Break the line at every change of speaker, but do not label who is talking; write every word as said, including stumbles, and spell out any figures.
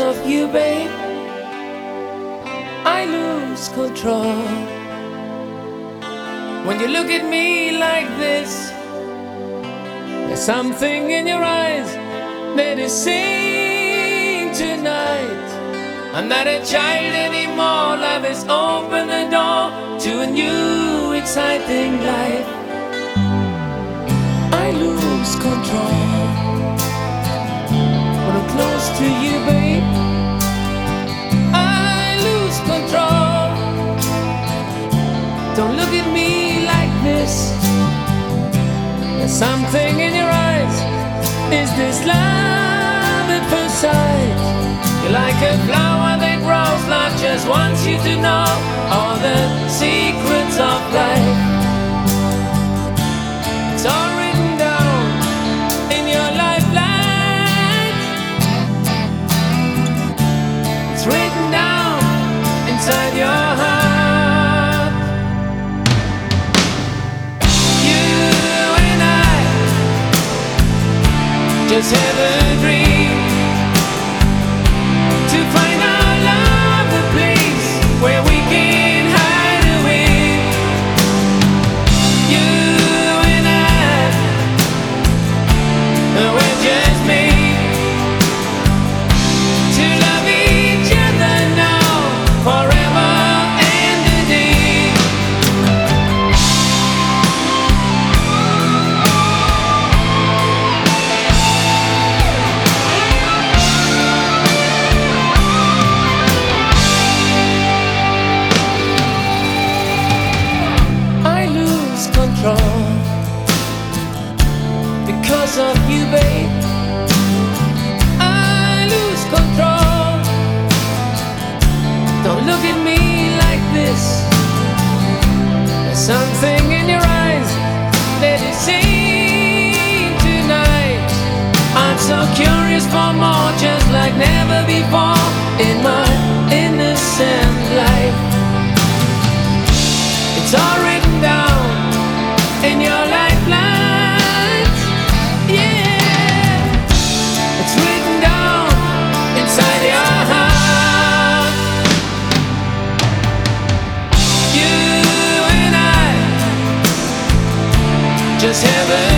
of you, babe, I lose control. When you look at me like this, there's something in your eyes that is saying tonight, I'm not a child anymore. Life has opened the door to a new exciting life. I lose control when I'm close to you, babe. I lose control. Don't look at me like this. There's something in your eyes. Is this love at first sight? You're like a flower that grows. Life just wants you to know all the secrets of life. It's all written down in your lifeline. It's written down inside your heart. You and I just have a dream to find our love, a place where we can hide away. You and I, we're just made to love each other now, forever and a day. I lose control because of you, babe. I lose control. Don't look at me like this. There's something in your eyes that is saying tonight, I'm so curious for more, just like never before in my innocent life. It's all written down in your lifelines. Yeah, it's written down inside your heart. You and I just have a